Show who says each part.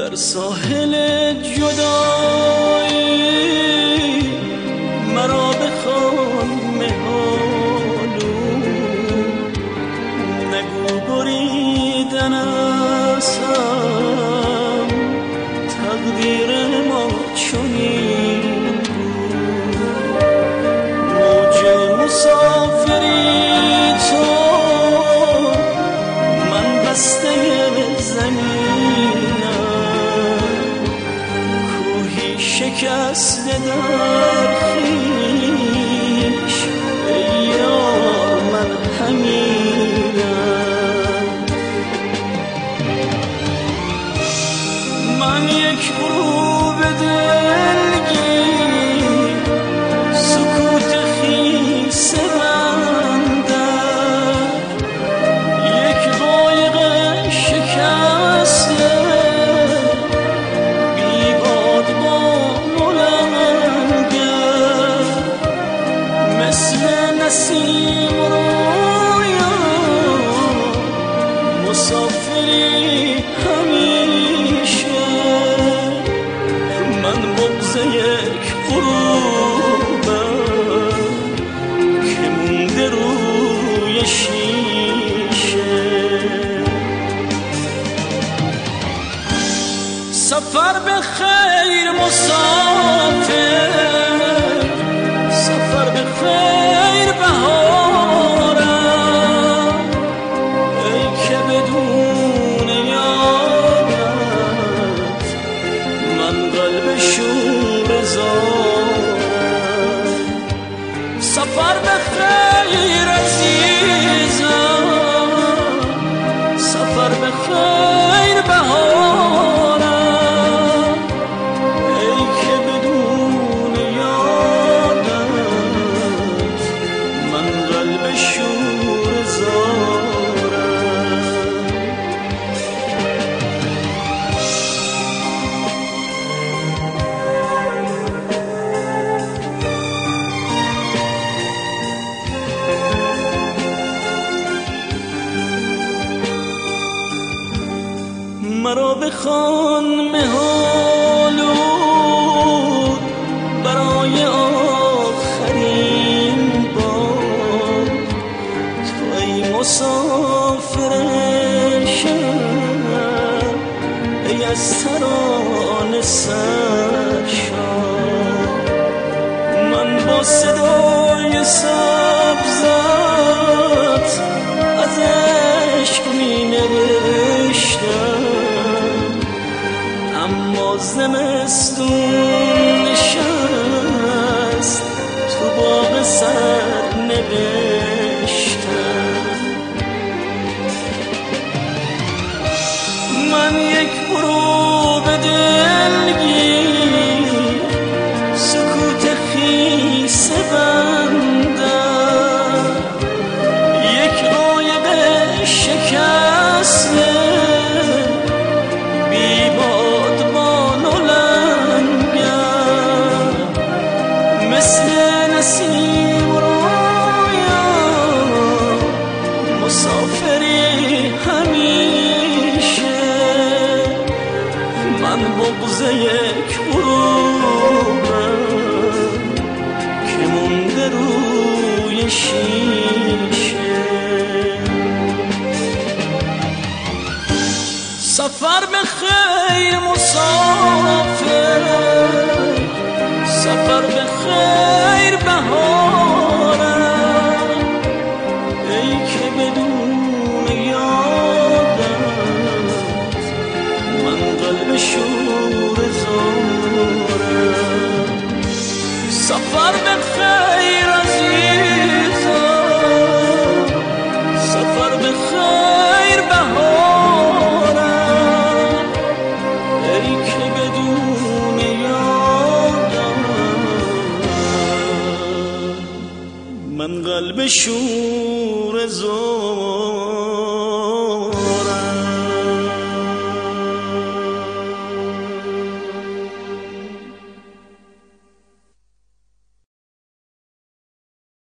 Speaker 1: در ساحل جدایی مرا بخوان مهالو، نگو بریدن ازم تقدیر ما چنین بود. موج مسافری تو، من بسته زمینم، کوهی شکسته در خویش، ای یار من همینم. من یک غروب دلگیر، سکوت خیسه بندم، یک قایق شکسته بی باد با ملنگر، مثل نسیم رویان مسافری همیشه. من بغض یک غروبم که مونده روی شیشه. سفر به خیر مسافر، سفر به خیر بهارم، ای که بدون یادت من قلب شور زارم. سفر به خیر عزیزم، سفر به خیر بهارم، ای که بدون یادت من قلب شور زارم. مرا بخوان مهالود برای آخرین بار، تو ای مسافر شب، ای از ترانه سرشار. من با صدای سبزت از عشق می نوشتم، اما زمستون نشست تو باغ سرنوشتم. من یک غروب دلگیر، سکوت خیسه بندم، یک قایق شکسته بی باد بال و لنگر، مثل نسیم رویان مسافری همیشه. من بغض یک غروبم که مونده روی شیشه. سفر به خیر مسافر، سفر به خیر بهارم، ای که بدون یادت من قلب شور زارم. سفر به خیر عزیزم، سفر به خیر بهارم، ای که بدون یادت من قلب شور زارم.